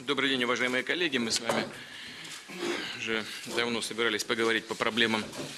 Добрый день, уважаемые коллеги. Мы с вами уже давно собирались поговорить по проблемам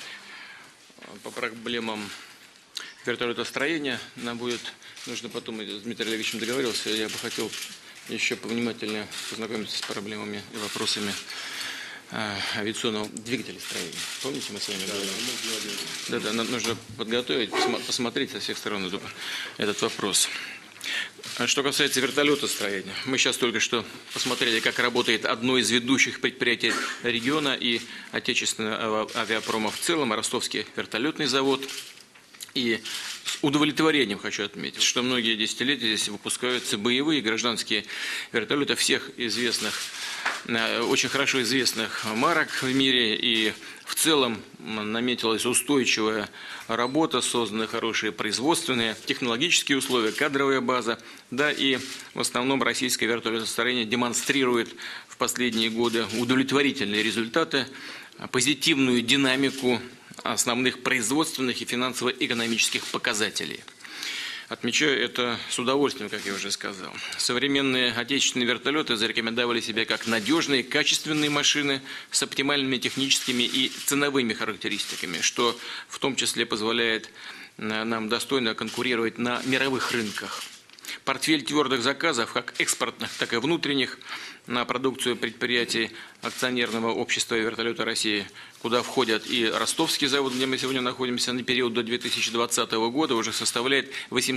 вертолетостроения. Нам будет нужно потом, с Дмитрием Олеговичем договорился, я бы хотел еще повнимательнее познакомиться с проблемами и вопросами авиационного двигателестроения. Помните, мы с вами говорили? Да, нам нужно подготовить, посмотреть со всех сторон этот вопрос. Что касается вертолетостроения, мы сейчас только что посмотрели, как работает одно из ведущих предприятий региона и отечественного авиапрома в целом, Ростовский вертолетный завод. И с удовлетворением хочу отметить, что многие десятилетия здесь выпускаются боевые гражданские вертолеты всех известных, очень хорошо известных марок в мире. И в целом наметилась устойчивая работа, созданы хорошие производственные, технологические условия, кадровая база. Да, и в основном российское вертолетостроение демонстрирует в последние годы удовлетворительные результаты, позитивную динамику основных производственных и финансово-экономических показателей. Отмечаю это с удовольствием, как я уже сказал. Современные отечественные вертолеты зарекомендовали себя как надежные, качественные машины с оптимальными техническими и ценовыми характеристиками, что в том числе позволяет нам достойно конкурировать на мировых рынках. Портфель твердых заказов, как экспортных, так и внутренних, на продукцию предприятий акционерного общества «Вертолеты России», куда входят и Ростовский завод, где мы сегодня находимся, на период до 2020 года уже составляет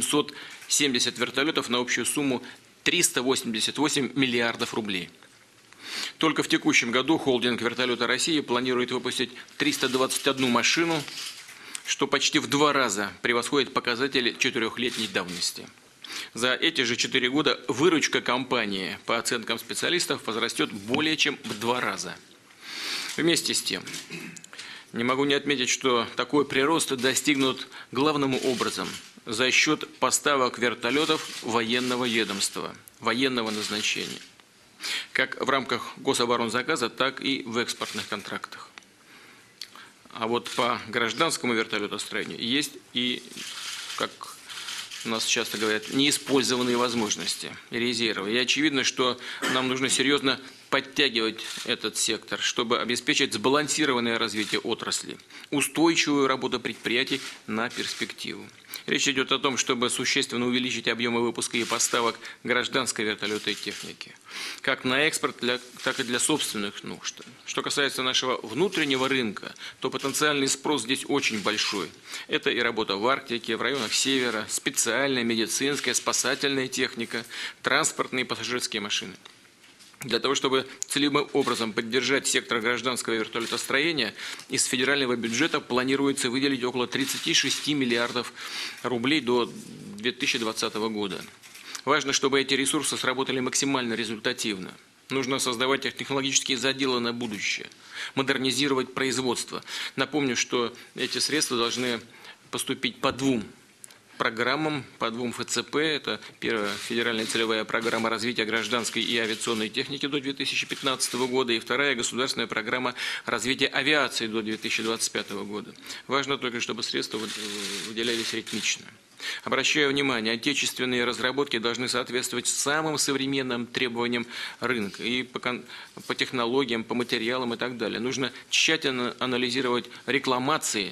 870 вертолетов на общую сумму 388 миллиардов рублей. Только в текущем году холдинг «Вертолеты России» планирует выпустить 321 машину, что почти в 2 раза превосходит показатели 4-летней давности. За эти же 4 года выручка компании, по оценкам специалистов, возрастет более чем в 2 раза. Вместе с тем, не могу не отметить, что такой прирост достигнут главным образом за счет поставок вертолетов военного ведомства, военного назначения, как в рамках гособоронзаказа, так и в экспортных контрактах. А вот по гражданскому вертолетостроению есть и, как у нас часто говорят, неиспользованные возможности, резервы. И очевидно, что нам нужно серьезно подтягивать этот сектор, чтобы обеспечить сбалансированное развитие отрасли, устойчивую работу предприятий на перспективу. Речь идет о том, чтобы существенно увеличить объемы выпуска и поставок гражданской вертолетной техники, как на экспорт, так и для собственных нужд. Что касается нашего внутреннего рынка, то потенциальный спрос здесь очень большой. Это и работа в Арктике, в районах Севера, специальная медицинская, спасательная техника, транспортные и пассажирские машины. Для того, чтобы целевым образом поддержать сектор гражданского вертолетостроения, из федерального бюджета планируется выделить около 36 миллиардов рублей до 2020 года. Важно, чтобы эти ресурсы сработали максимально результативно. Нужно создавать технологические заделы на будущее, модернизировать производство. Напомню, что эти средства должны поступить по 2 программам, по 2 ФЦП. Это первая федеральная целевая программа развития гражданской и авиационной техники до 2015 года и вторая государственная программа развития авиации до 2025 года. Важно только, чтобы средства выделялись ритмично. Обращаю внимание, отечественные разработки должны соответствовать самым современным требованиям рынка и по технологиям, по материалам и так далее. Нужно тщательно анализировать рекламации,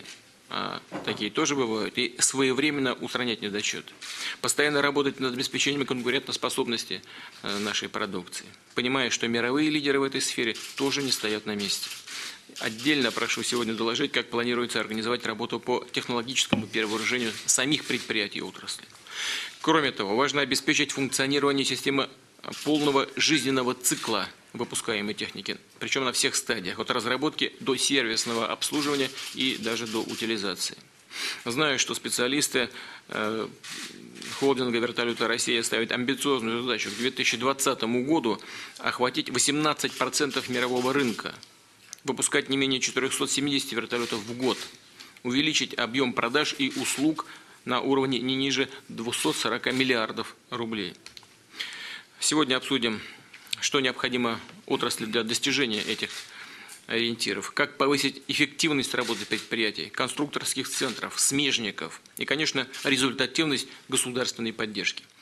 такие тоже бывают, и своевременно устранять недочеты. Постоянно работать над обеспечением конкурентоспособности нашей продукции, понимая, что мировые лидеры в этой сфере тоже не стоят на месте. Отдельно прошу сегодня доложить, как планируется организовать работу по технологическому перевооружению самих предприятий и отрасли. Кроме того, важно обеспечить функционирование системы полного жизненного цикла выпускаемой техники, причем на всех стадиях, от разработки до сервисного обслуживания и даже до утилизации. Знаю, что специалисты холдинга «Вертолеты России» ставят амбициозную задачу к 2020 году охватить 18% мирового рынка, выпускать не менее 470 вертолетов в год, увеличить объем продаж и услуг на уровне не ниже 240 миллиардов рублей. Сегодня обсудим, что необходимо отрасли для достижения этих ориентиров, как повысить эффективность работы предприятий, конструкторских центров, смежников и, конечно, результативность государственной поддержки.